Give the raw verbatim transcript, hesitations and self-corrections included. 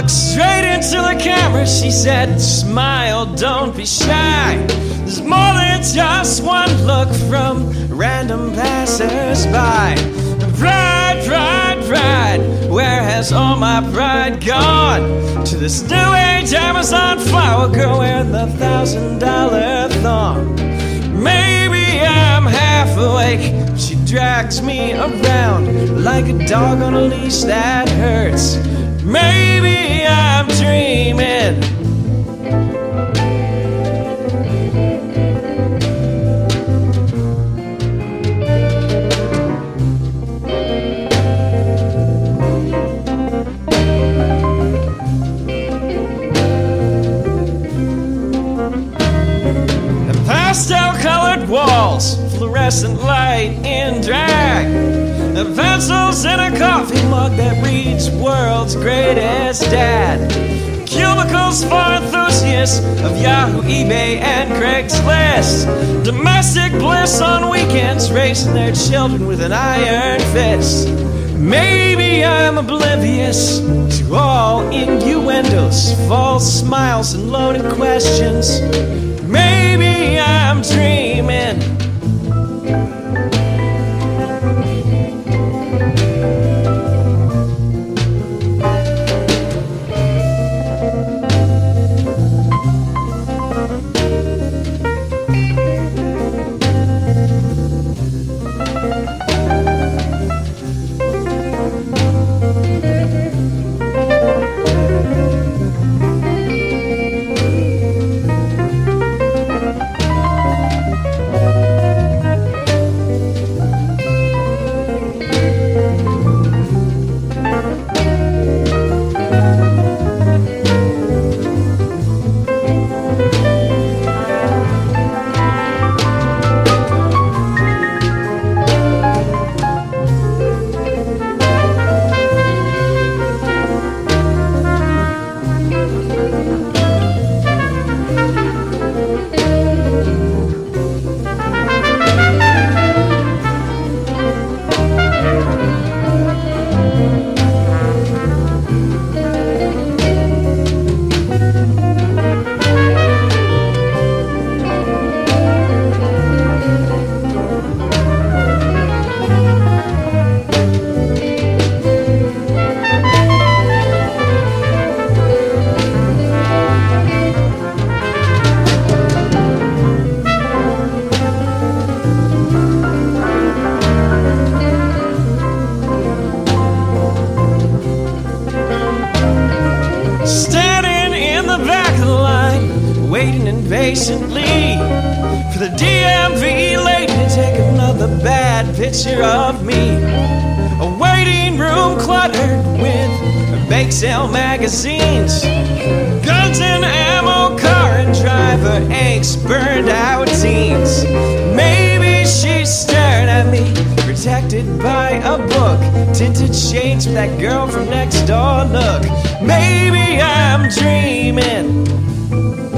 looked straight into the camera. She said, smile, don't be shy. There's more than just one look from random passers-by. Pride, pride, pride, where has all my pride gone? To this new age Amazon flower girl wearing the thousand dollar thong. Maybe I'm half awake, she drags me around like a dog on a leash that hurts. Maybe I'm dreaming. Pastel-colored walls, fluorescent light in drag, and pencils in a coffee mug that reads World's Greatest Dad. Cubicles for enthusiasts of Yahoo, eBay, and Craigslist. Domestic bliss on weekends, raising their children with an iron fist. Maybe I'm oblivious to all innuendos, false smiles, and loaded questions. Maybe I'm dreaming. Waiting impatiently for the D M V lady to take another bad picture of me. A waiting room cluttered with bake sale magazines, guns and ammo, car and driver angst, burned out teens. Maybe she's staring at me, protected by a book, tinted shades with that girl from next door look. Maybe I'm dreaming.